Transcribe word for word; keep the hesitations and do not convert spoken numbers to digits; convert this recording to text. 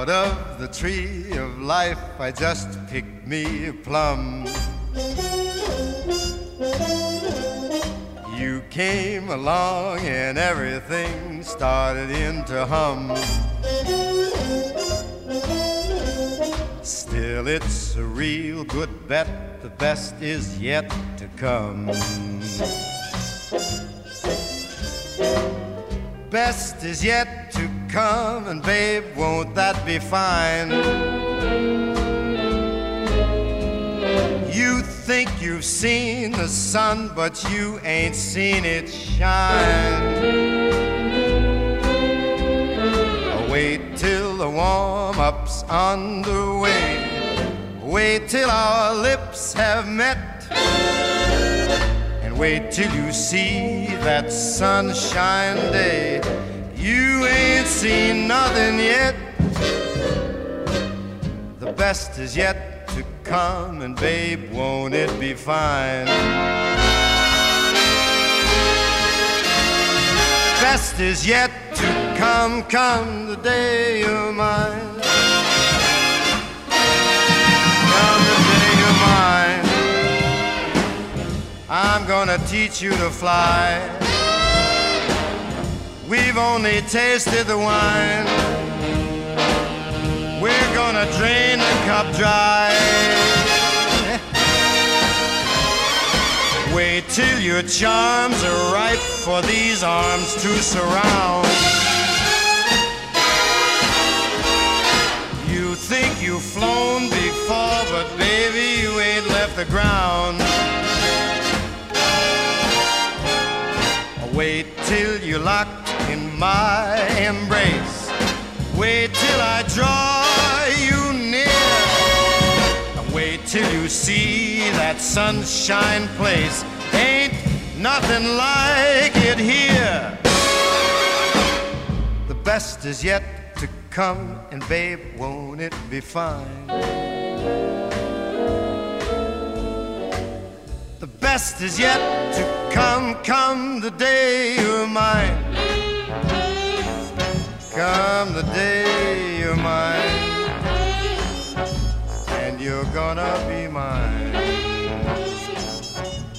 Out of the tree of life I just picked me a plum. You came along and everything started in to hum. Still it's a real good bet, the best is yet to come. Best is yet to come, and babe, won't that be fine? You think you've seen the sun, but you ain't seen it shine. Wait till the warm-up's underway. Wait till our lips have met. And wait till you see that sunshine day. You ain't seen nothing yet. The best is yet to come, and babe, won't it be fine? Best is yet to come, come the day you're mine. Come the day you're mine. I'm gonna teach you to fly. We've only tasted the wine. We're gonna drain the cup dry. Wait till your charms are ripe for these arms to surround. You think you've flown before, but baby, you ain't left the ground. Wait till you're locked in my embrace. Wait till I draw you near. Wait till you see that sunshine place. Ain't nothing like it here. The best is yet to come, and babe, won't it be fine? The best is yet to come, come the day you're mine. Come the day you're mine, and you're gonna be mine.